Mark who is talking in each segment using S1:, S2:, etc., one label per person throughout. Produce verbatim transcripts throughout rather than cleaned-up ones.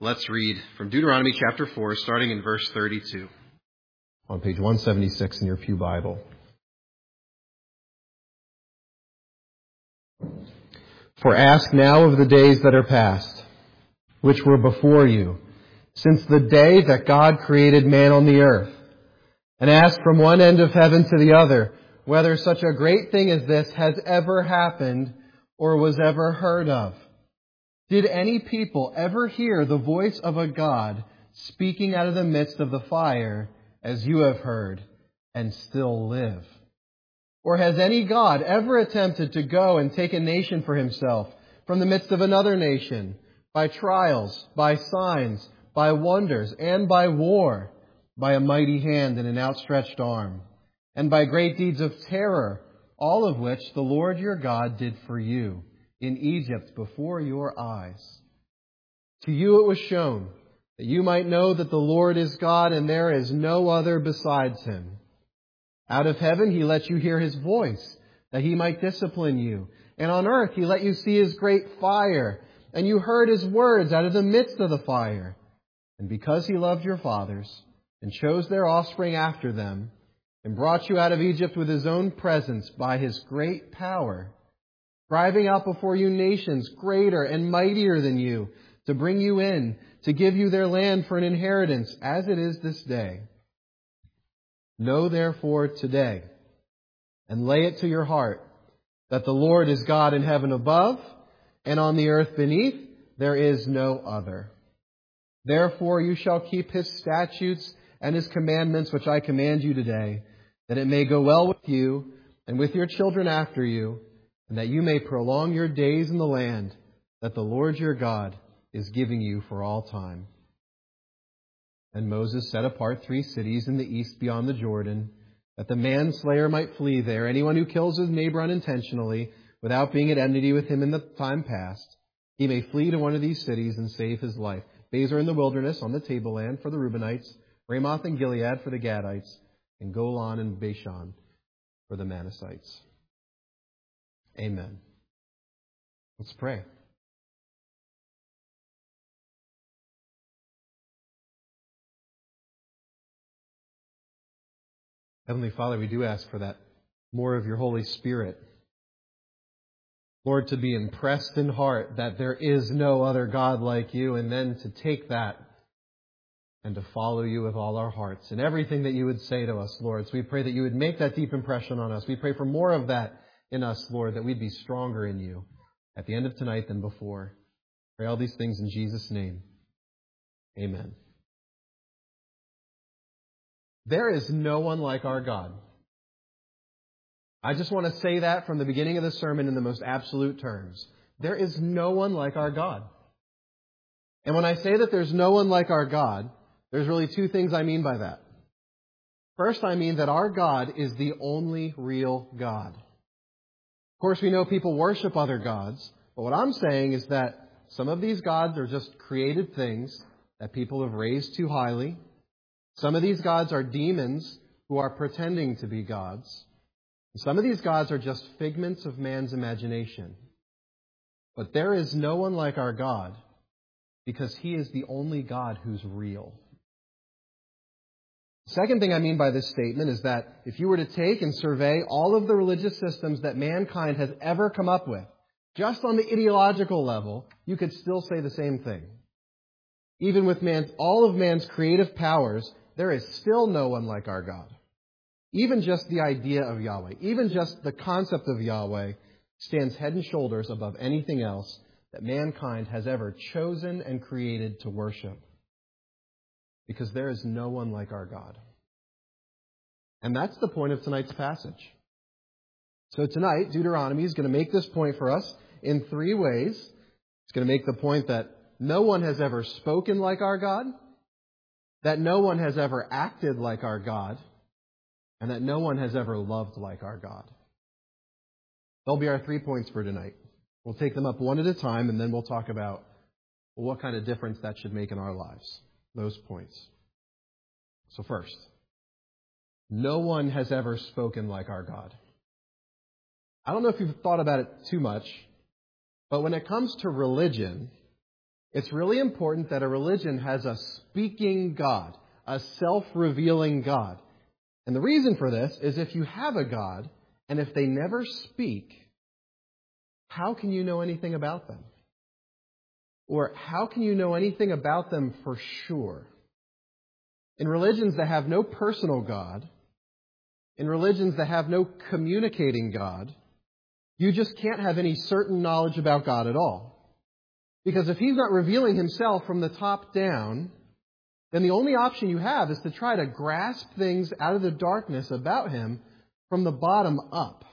S1: Let's read from Deuteronomy chapter four, starting in verse thirty-two.
S2: On page one seventy-six in your Pew Bible. For ask now of the days that are past, which were before you, since the day that God created man on the earth, and ask from one end of heaven to the other, whether such a great thing as this has ever happened or was ever heard of. Did any people ever hear the voice of a God speaking out of the midst of the fire, as you have heard, and still live? Or has any God ever attempted to go and take a nation for himself from the midst of another nation, by trials, by signs, by wonders, and by war, by a mighty hand and an outstretched arm, and by great deeds of terror, all of which the Lord your God did for you in Egypt before your eyes? To you it was shown that you might know that the Lord is God and there is no other besides him. Out of heaven he let you hear his voice, that he might discipline you. And on earth he let you see his great fire, and you heard his words out of the midst of the fire. And because he loved your fathers, and chose their offspring after them, and brought you out of Egypt with his own presence by his great power, driving out before you nations greater and mightier than you, to bring you in, to give you their land for an inheritance, as it is this day. Know therefore today, and lay it to your heart, that the Lord is God in heaven above, and on the earth beneath there is no other. Therefore you shall keep his statutes and his commandments which I command you today, that it may go well with you and with your children after you, and that you may prolong your days in the land that the Lord your God is giving you for all time. And Moses set apart three cities in the east beyond the Jordan, that the manslayer might flee there. Anyone who kills his neighbor unintentionally, without being at enmity with him in the time past, he may flee to one of these cities and save his life. Bezer in the wilderness on the tableland for the Reubenites, Ramoth and Gilead for the Gadites, and Golan and Bashan for the Manassites. Amen. Let's pray. Heavenly Father, we do ask for that more of your Holy Spirit. Lord, to be impressed in heart that there is no other God like you, and then to take that and to follow you with all our hearts and everything that you would say to us, Lord. So we pray that you would make that deep impression on us. We pray for more of that in us, Lord, that we'd be stronger in you at the end of tonight than before. Pray all these things in Jesus' name. Amen. There is no one like our God. I just want to say that from the beginning of the sermon in the most absolute terms. There is no one like our God. And when I say that there's no one like our God, there's really two things I mean by that. First, I mean that our God is the only real God. Of course, we know people worship other gods, but what I'm saying is that some of these gods are just created things that people have raised too highly. Some of these gods are demons who are pretending to be gods. Some of these gods are just figments of man's imagination. But there is no one like our God, because he is the only God who's real. The second thing I mean by this statement is that if you were to take and survey all of the religious systems that mankind has ever come up with, just on the ideological level, you could still say the same thing. Even with man's, all of man's creative powers, there is still no one like our God. Even just the idea of Yahweh, even just the concept of Yahweh, stands head and shoulders above anything else that mankind has ever chosen and created to worship. Because there is no one like our God. And that's the point of tonight's passage. So tonight, Deuteronomy is going to make this point for us in three ways. It's going to make the point that no one has ever spoken like our God, that no one has ever acted like our God, and that no one has ever loved like our God. They'll be our three points for tonight. We'll take them up one at a time, and then we'll talk about well, what kind of difference that should make in our lives. Those points. So first, no one has ever spoken like our God. I don't know if you've thought about it too much, but when it comes to religion, It's really important that a religion has a speaking God, a self-revealing God. And the reason for this is if you have a God, and if they never speak, how can you know anything about them? Or how can you know anything about them for sure? In religions that have no personal God, in religions that have no communicating God, you just can't have any certain knowledge about God at all. Because if He's not revealing Himself from the top down, then the only option you have is to try to grasp things out of the darkness about Him from the bottom up.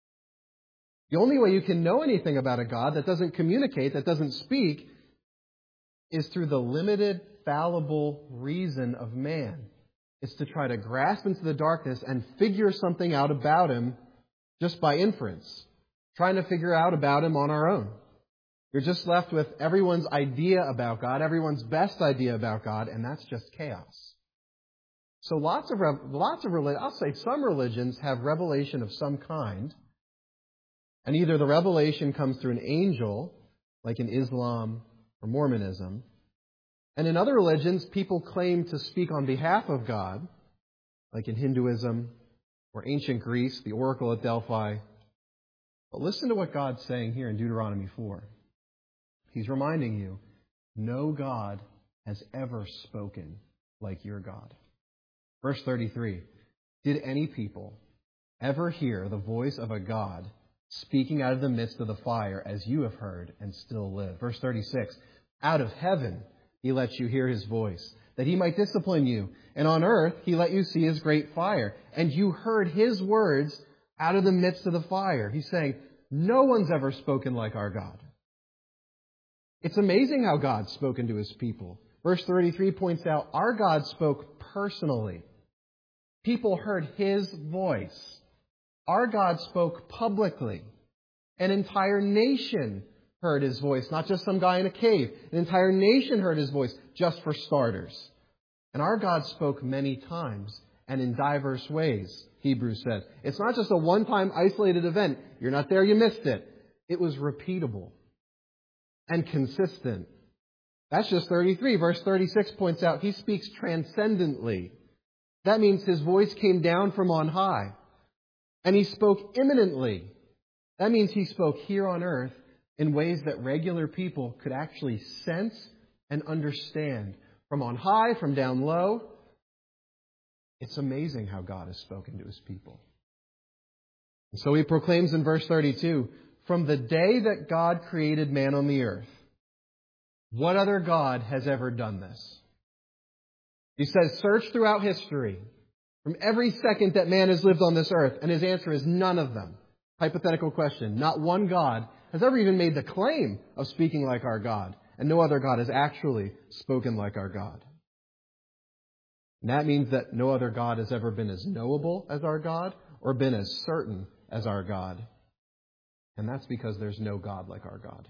S2: The only way you can know anything about a God that doesn't communicate, that doesn't speak, is through the limited, fallible reason of man. It's to try to grasp into the darkness and figure something out about Him just by inference. Trying to figure out about Him on our own. You're just left with everyone's idea about God, everyone's best idea about God, and that's just chaos. So lots of, lots of, I'll say some religions have revelation of some kind, and either the revelation comes through an angel, like in Islam or Mormonism, and in other religions, people claim to speak on behalf of God, like in Hinduism or ancient Greece, the oracle at Delphi. But listen to what God's saying here in Deuteronomy four. He's reminding you, no God has ever spoken like your God. Verse thirty-three, did any people ever hear the voice of a God speaking out of the midst of the fire as you have heard and still live? Verse thirty-six, out of heaven He lets you hear His voice, that He might discipline you. And on earth He let you see His great fire. And you heard His words out of the midst of the fire. He's saying, no one's ever spoken like our God. It's amazing how God's spoken to His people. Verse thirty-three points out, our God spoke personally. People heard His voice. Our God spoke publicly. An entire nation heard His voice, not just some guy in a cave. An entire nation heard His voice, just for starters. And our God spoke many times and in diverse ways, Hebrews said. It's not just a one-time isolated event. You're not there, you missed it. It was repeatable and consistent. That's just thirty-three. Verse thirty-six points out He speaks transcendently. That means His voice came down from on high. And He spoke imminently. That means He spoke here on earth in ways that regular people could actually sense and understand. From on high, from down low. It's amazing how God has spoken to His people. And so He proclaims in verse thirty-two, from the day that God created man on the earth, what other God has ever done this? He says, search throughout history, from every second that man has lived on this earth, and His answer is none of them. Hypothetical question. Not one God has ever even made the claim of speaking like our God, and no other God has actually spoken like our God. And that means that no other God has ever been as knowable as our God, or been as certain as our God. And that's because there's no God like our God.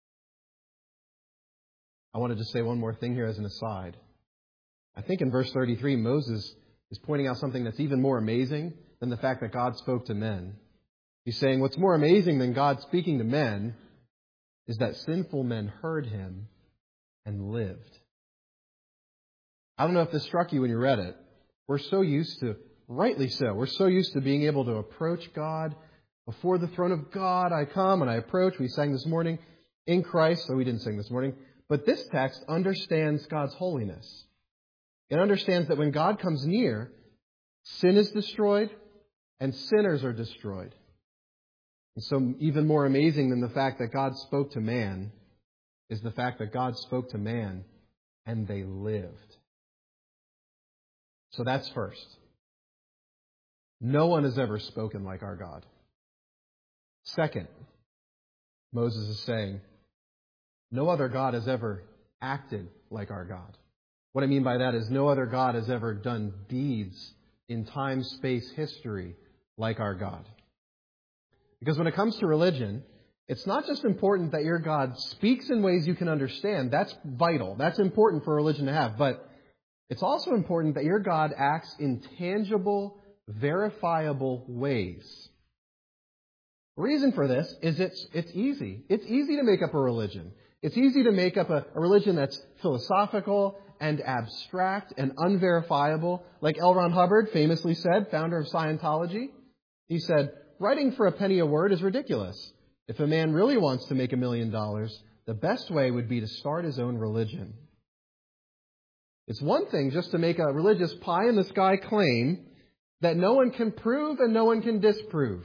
S2: I want to just say one more thing here as an aside. I think in verse thirty-three, Moses is pointing out something that's even more amazing than the fact that God spoke to men. He's saying what's more amazing than God speaking to men is that sinful men heard Him and lived. I don't know if this struck you when you read it. We're so used to, rightly so, we're so used to being able to approach God. Before the throne of God I come and I approach. We sang this morning in Christ, so we didn't sing this morning. But this text understands God's holiness. It understands that when God comes near, sin is destroyed and sinners are destroyed. And so even more amazing than the fact that God spoke to man is the fact that God spoke to man and they lived. So that's first. No one has ever spoken like our God. Second, Moses is saying, no other God has ever acted like our God. What I mean by that is no other God has ever done deeds in time, space, history like our God. Because when it comes to religion, it's not just important that your God speaks in ways you can understand. That's vital. That's important for religion to have. But it's also important that your God acts in tangible, verifiable ways. The reason for this is it's it's easy. It's easy to make up a religion. It's easy to make up a, a religion that's philosophical and abstract and unverifiable. Like L. Ron Hubbard famously said, founder of Scientology, he said, writing for a penny a word is ridiculous. If a man really wants to make a million dollars, the best way would be to start his own religion. It's one thing just to make a religious pie-in-the-sky claim that no one can prove and no one can disprove.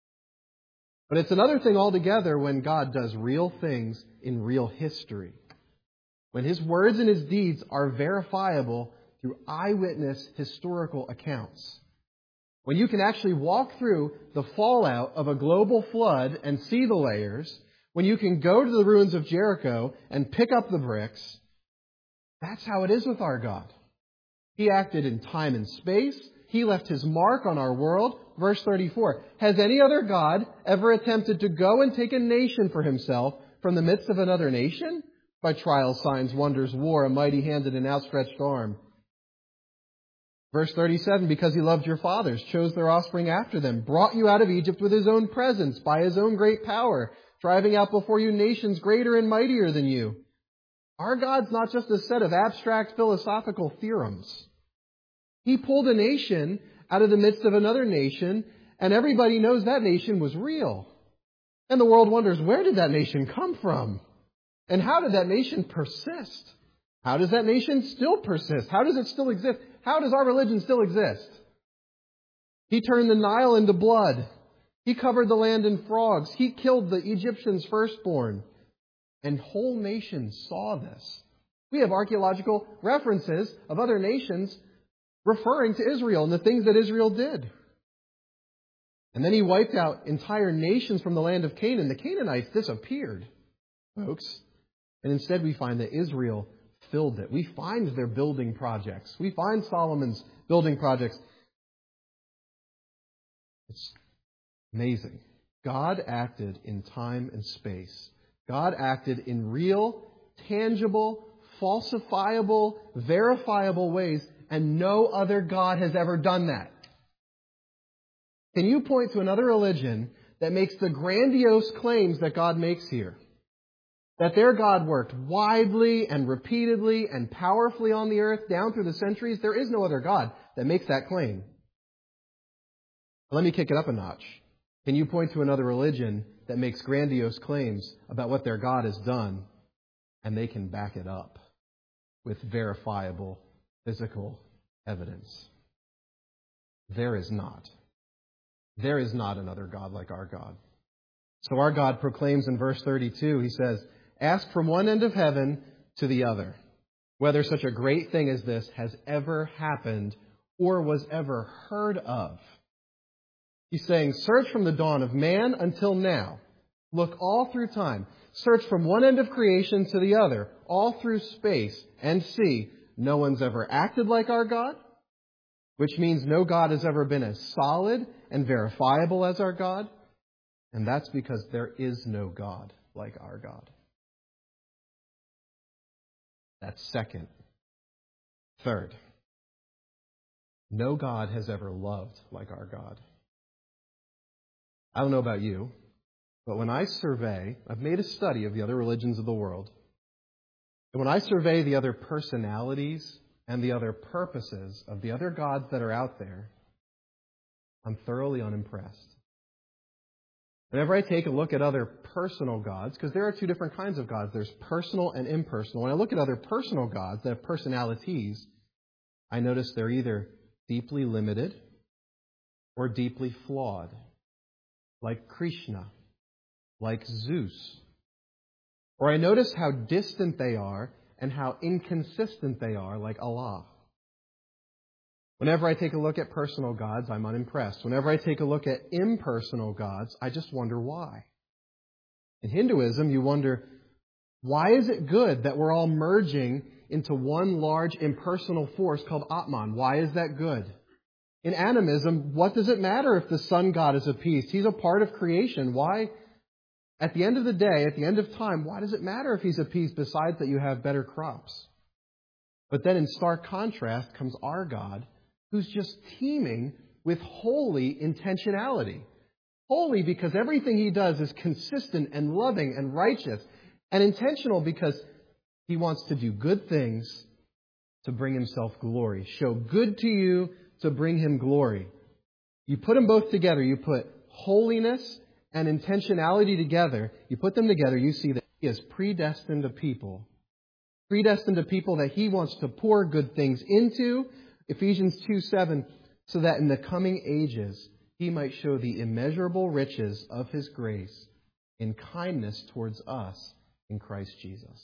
S2: But it's another thing altogether when God does real things in real history. When His words and His deeds are verifiable through eyewitness historical accounts. When you can actually walk through the fallout of a global flood and see the layers. When you can go to the ruins of Jericho and pick up the bricks. That's how it is with our God. He acted in time and space. He left His mark on our world. Verse thirty-four, has any other God ever attempted to go and take a nation for Himself from the midst of another nation? By trials, signs, wonders, war, a mighty hand and an outstretched arm. Verse thirty-seven, because He loved your fathers, chose their offspring after them, brought you out of Egypt with His own presence, by His own great power, driving out before you nations greater and mightier than you. Our God's not just a set of abstract philosophical theorems. He pulled a nation out of the midst of another nation, and everybody knows that nation was real. And the world wonders, where did that nation come from? And how did that nation persist? How does that nation still persist? How does it still exist? How does our religion still exist? He turned the Nile into blood. He covered the land in frogs. He killed the Egyptians' firstborn. And whole nations saw this. We have archaeological references of other nations referring to Israel and the things that Israel did. And then He wiped out entire nations from the land of Canaan. The Canaanites disappeared, folks. And instead we find that Israel filled it. We find their building projects. We find Solomon's building projects. It's amazing. God acted in time and space. God acted in real, tangible, falsifiable, verifiable ways, and no other God has ever done that. Can you point to another religion that makes the grandiose claims that God makes here? That their God worked widely and repeatedly and powerfully on the earth down through the centuries? There is no other God that makes that claim. Let me kick it up a notch. Can you point to another religion that makes grandiose claims about what their God has done, and they can back it up with verifiable physical evidence? There is not. There is not another God like our God. So our God proclaims in verse thirty-two, He says, ask from one end of heaven to the other, whether such a great thing as this has ever happened or was ever heard of. He's saying, search from the dawn of man until now. Look all through time. Search from one end of creation to the other, all through space, and see, no one's ever acted like our God, which means no God has ever been as solid and verifiable as our God. And that's because there is no God like our God. That's second. Third, no God has ever loved like our God. I don't know about you, but when I survey, I've made a study of the other religions of the world. And when I survey the other personalities and the other purposes of the other gods that are out there, I'm thoroughly unimpressed. Whenever I take a look at other personal gods, because there are two different kinds of gods, there's personal and impersonal. When I look at other personal gods that have personalities, I notice they're either deeply limited or deeply flawed, like Krishna, like Zeus. Or I notice how distant they are and how inconsistent they are, like Allah. Whenever I take a look at personal gods, I'm unimpressed. Whenever I take a look at impersonal gods, I just wonder why. In Hinduism, you wonder, why is it good that we're all merging into one large impersonal force called Atman? Why is that good? In animism, what does it matter if the sun god is appeased? He's a part of creation. Why? At the end of the day, at the end of time, why does it matter if he's appeased besides that you have better crops? But then in stark contrast comes our God, who's just teeming with holy intentionality. Holy because everything He does is consistent and loving and righteous. And intentional because he wants to do good things to bring himself glory. Show good to you to bring him glory. You put them both together. You put holiness and intentionality together. You put them together, you see that he has predestined a people. Predestined a people that he wants to pour good things into. Ephesians two seven, so that in the coming ages he might show the immeasurable riches of his grace in kindness towards us in Christ Jesus.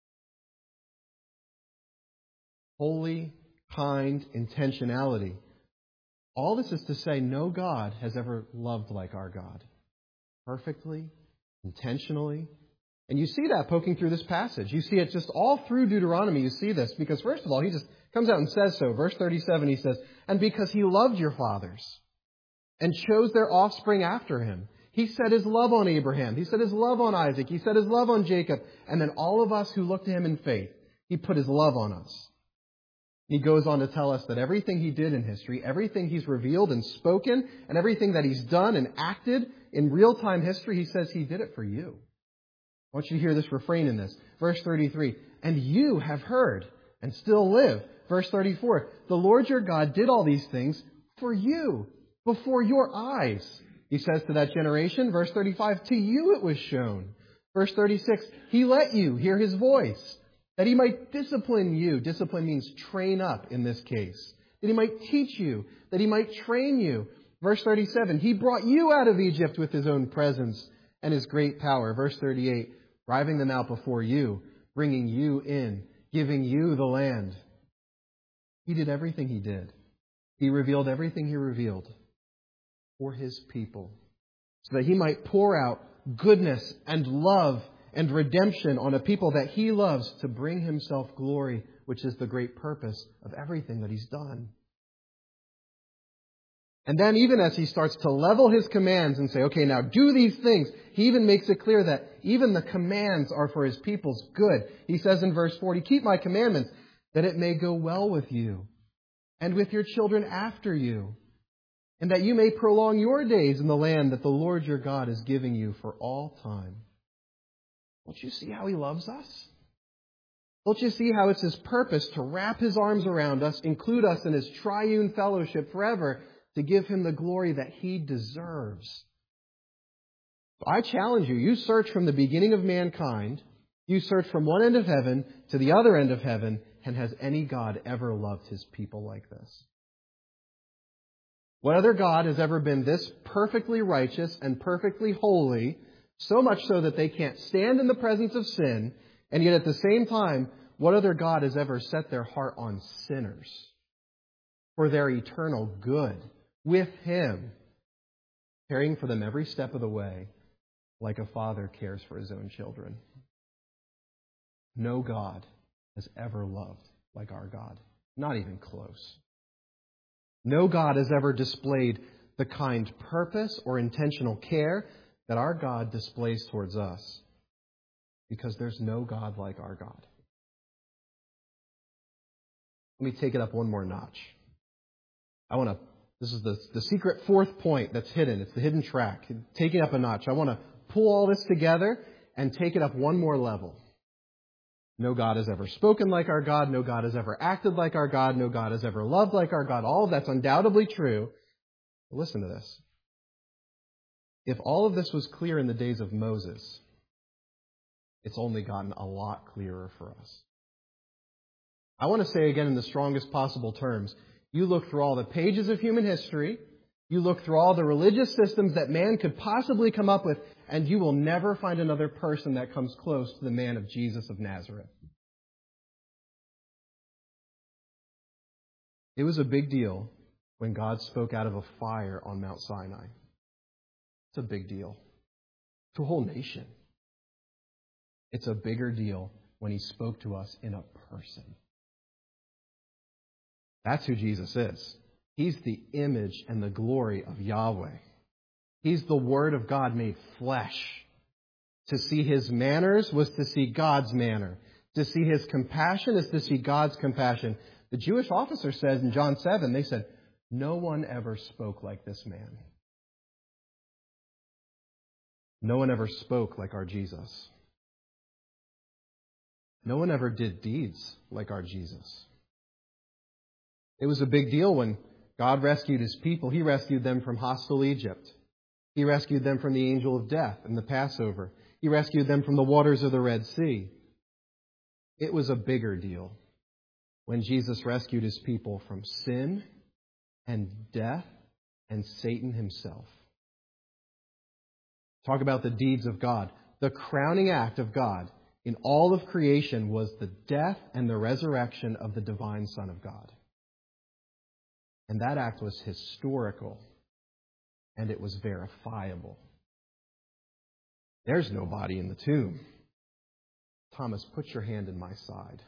S2: Holy, kind intentionality. All this is to say, no God has ever loved like our God. Perfectly, intentionally. And you see that poking through this passage. You see it just all through Deuteronomy. You see this because, first of all, he just comes out and says so. Verse thirty-seven, he says, and because he loved your fathers and chose their offspring after him. He set his love on Abraham. He set his love on Isaac. He set his love on Jacob. And then all of us who look to him in faith, he put his love on us. He goes on to tell us that everything he did in history, everything he's revealed and spoken, and everything that he's done and acted in real-time history, he says he did it for you. I want you to hear this refrain in this. Verse thirty-three, and you have heard and still live. Verse thirty-four, the Lord your God did all these things for you, before your eyes. He says to that generation, verse thirty-five, to you it was shown. Verse thirty-six, he let you hear his voice, that he might discipline you. Discipline means train up in this case. That he might teach you, that he might train you. Verse thirty-seven, he brought you out of Egypt with his own presence and his great power. Verse thirty-eight, driving them out before you, bringing you in, giving you the land. He did everything he did. He revealed everything he revealed for his people, so that he might pour out goodness and love and redemption on a people that he loves to bring himself glory, which is the great purpose of everything that he's done. And then even as he starts to level his commands and say, okay, now do these things, he even makes it clear that even the commands are for his people's good. He says in verse forty, keep my commandments, that it may go well with you and with your children after you, and that you may prolong your days in the land that the Lord your God is giving you for all time. Don't you see how he loves us? Don't you see how it's his purpose to wrap his arms around us, include us in his triune fellowship forever, to give him the glory that he deserves? So I challenge you, you search from the beginning of mankind, you search from one end of heaven to the other end of heaven, and has any God ever loved his people like this? What other God has ever been this perfectly righteous and perfectly holy, so much so that they can't stand in the presence of sin, and yet at the same time, what other God has ever set their heart on sinners for their eternal good with him, caring for them every step of the way like a father cares for his own children? No God has ever loved like our God. Not even close. No God has ever displayed the kind purpose or intentional care that our God displays towards us, because there's no God like our God. Let me take it up one more notch. I want to, this is the, the secret fourth point that's hidden. It's the hidden track. Take it up a notch. I want to pull all this together and take it up one more level. No God has ever spoken like our God. No God has ever acted like our God. No God has ever loved like our God. All of that's undoubtedly true. But listen to this. If all of this was clear in the days of Moses, it's only gotten a lot clearer for us. I want to say again in the strongest possible terms, you look through all the pages of human history, you look through all the religious systems that man could possibly come up with, and you will never find another person that comes close to the man of Jesus of Nazareth. It was a big deal when God spoke out of a fire on Mount Sinai. It's a big deal to a whole nation. It's a bigger deal when he spoke to us in a person. That's who Jesus is. He's the image and the glory of Yahweh. He's the Word of God made flesh. To see his manners was to see God's manner. To see his compassion is to see God's compassion. The Jewish officer says in John seven, they said, no one ever spoke like this man. No one ever spoke like our Jesus. No one ever did deeds like our Jesus. It was a big deal when God rescued his people. He rescued them from hostile Egypt. He rescued them from the angel of death and the Passover. He rescued them from the waters of the Red Sea. It was a bigger deal when Jesus rescued his people from sin and death and Satan himself. Talk about the deeds of God. The crowning act of God in all of creation was the death and the resurrection of the divine Son of God. And that act was historical, and it was verifiable. There's no body in the tomb. Thomas, put your hand in my side.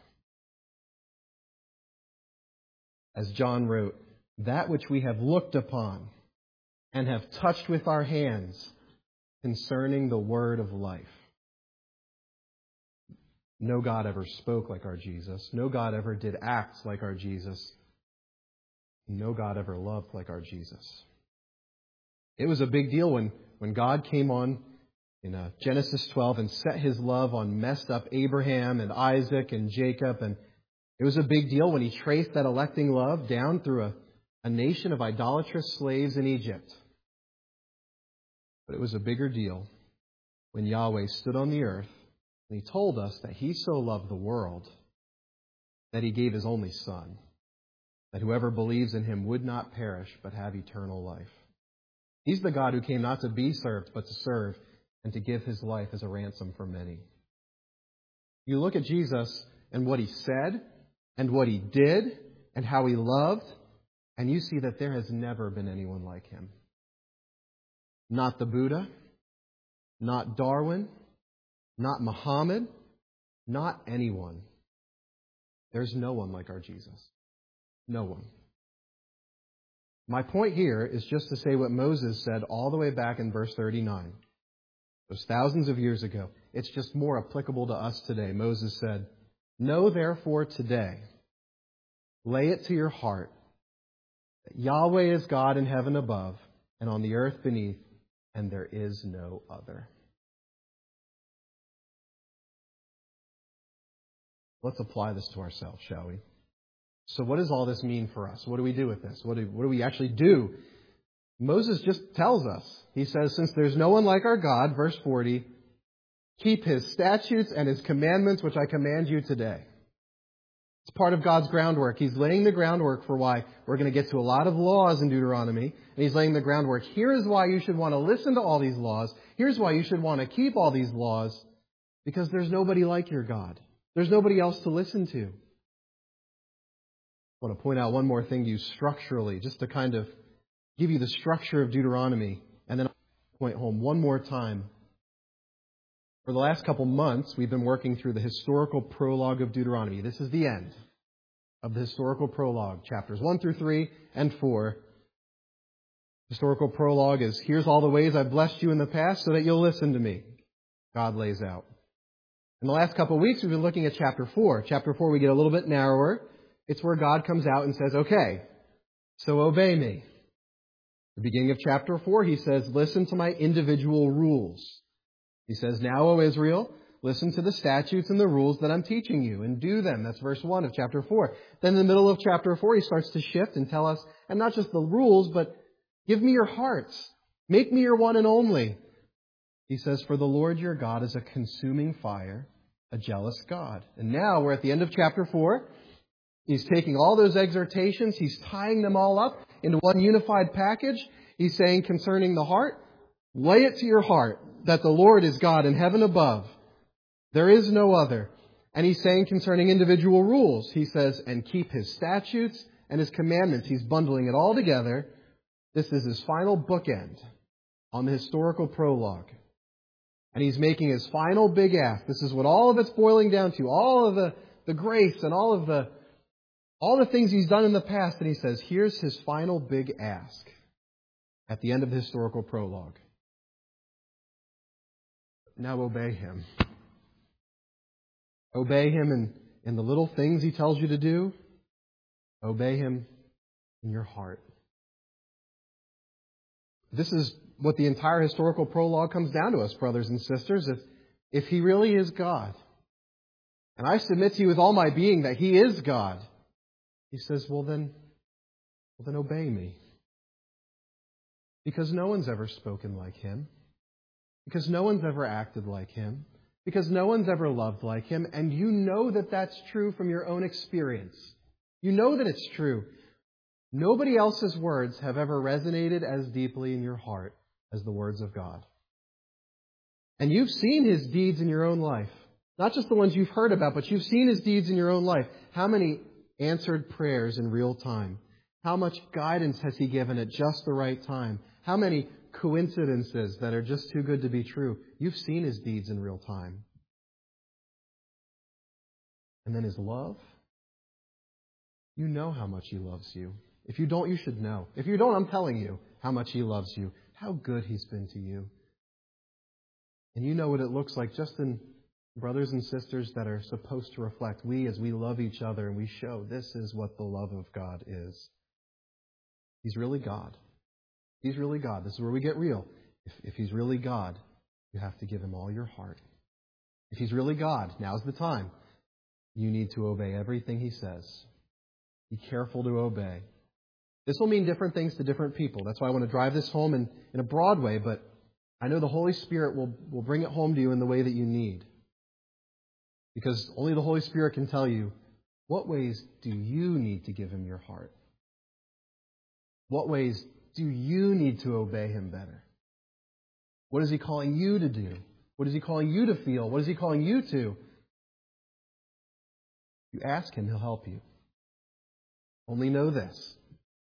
S2: As John wrote, that which we have looked upon and have touched with our hands concerning the word of life. No God ever spoke like our Jesus. No God ever did acts like our Jesus. No God ever loved like our Jesus. It was a big deal when, when God came on in uh, Genesis twelve and set his love on messed up Abraham and Isaac and Jacob. And it was a big deal when he traced that electing love down through a, a nation of idolatrous slaves in Egypt. But it was a bigger deal when Yahweh stood on the earth and he told us that he so loved the world that he gave his only Son, that whoever believes in him would not perish but have eternal life. He's the God who came not to be served but to serve and to give his life as a ransom for many. You look at Jesus and what he said and what he did and how he loved, and you see that there has never been anyone like him. Not the Buddha, not Darwin, not Muhammad, not anyone. There's no one like our Jesus. No one. My point here is just to say what Moses said all the way back in verse thirty-nine. Those thousands of years ago. It's just more applicable to us today. Moses said, "Know therefore today, lay it to your heart, that Yahweh is God in heaven above and on the earth beneath, and there is no other." Let's apply this to ourselves, shall we? So what does all this mean for us? What do we do with this? What do, what do we actually do? Moses just tells us. He says, since there's no one like our God, verse forty, keep his statutes and his commandments, which I command you today. It's part of God's groundwork. He's laying the groundwork for why we're going to get to a lot of laws in Deuteronomy. And he's laying the groundwork. Here is why you should want to listen to all these laws. Here's why you should want to keep all these laws. Because there's nobody like your God. There's nobody else to listen to. I want to point out one more thing to you structurally, just to kind of give you the structure of Deuteronomy. And then I'll point home one more time. For the last couple months, we've been working through the historical prologue of Deuteronomy. This is the end of the historical prologue, chapters one through three and four. Historical prologue is, here's all the ways I've blessed you in the past so that you'll listen to me. God lays out. In the last couple of weeks, we've been looking at chapter four. Chapter four, we get a little bit narrower. It's where God comes out and says, okay, so obey me. At the beginning of chapter four, he says, listen to my individual rules. He says, now, O Israel, listen to the statutes and the rules that I'm teaching you and do them. That's verse one of chapter four. Then in the middle of chapter four, he starts to shift and tell us, and not just the rules, but give me your hearts. Make me your one and only. He says, for the Lord your God is a consuming fire, a jealous God. And now we're at the end of chapter four. He's taking all those exhortations. He's tying them all up into one unified package. He's saying concerning the heart, lay it to your heart that the Lord is God in heaven above. There is no other. And he's saying concerning individual rules, he says, and keep his statutes and his commandments. He's bundling it all together. This is his final bookend on the historical prologue. And he's making his final big ask. This is what all of it's boiling down to. All of the, the grace and all of the all the things he's done in the past. And he says, here's his final big ask at the end of the historical prologue. Now obey him. Obey him in, in the little things he tells you to do. Obey him in your heart. This is what the entire historical prologue comes down to us, brothers and sisters. If, if he really is God, And I submit to you with all my being that He is God. He says, well then, well then obey me. Because no one's ever spoken like Him. Because no one's ever acted like Him. Because no one's ever loved like Him. And you know that that's true from your own experience. You know that it's true. Nobody else's words have ever resonated as deeply in your heart as the words of God. And you've seen His deeds in your own life. Not just the ones you've heard about, but you've seen His deeds in your own life. How many answered prayers in real time? How much guidance has He given at just the right time? How many coincidences that are just too good to be true? You've seen His deeds in real time. And then His love. You know how much He loves you. If you don't, you should know. If you don't, I'm telling you how much He loves you. How good He's been to you. And you know what it looks like just in brothers and sisters that are supposed to reflect. We, as we love each other and we show this is what the love of God is. He's really God. He's really God. This is where we get real. If, if He's really God, you have to give Him all your heart. If He's really God, now's the time. You need to obey everything He says. Be careful to obey. This will mean different things to different people. That's why I want to drive this home in, in a broad way, but I know the Holy Spirit will, will bring it home to you in the way that you need. Because only the Holy Spirit can tell you, what ways do you need to give Him your heart? What ways do you need to obey Him better? What is He calling you to do? What is He calling you to feel? What is He calling you to? You ask Him, He'll help you. Only know this.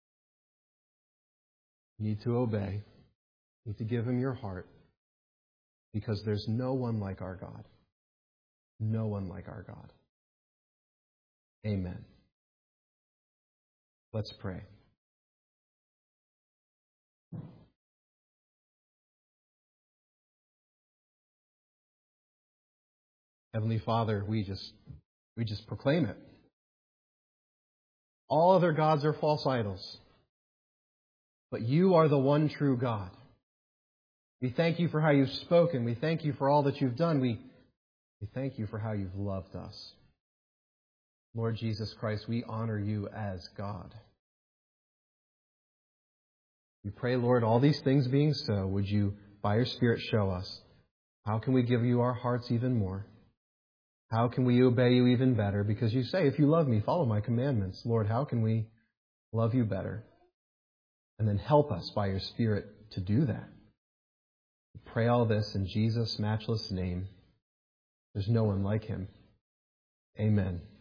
S2: You need to obey. You need to give Him your heart. Because there's no one like our God. No one like our God. Amen. Let's pray. Heavenly Father, we just we just proclaim it. All other gods are false idols. But You are the one true God. We thank You for how You've spoken. We thank You for all that You've done. We, we thank You for how You've loved us. Lord Jesus Christ, we honor You as God. We pray, Lord, all these things being so, would You, by Your Spirit, show us how can we give You our hearts even more? How can we obey You even better? Because You say, if you love Me, follow My commandments. Lord, how can we love You better? And then help us by Your Spirit to do that. We pray all this in Jesus' matchless name. There's no one like Him. Amen.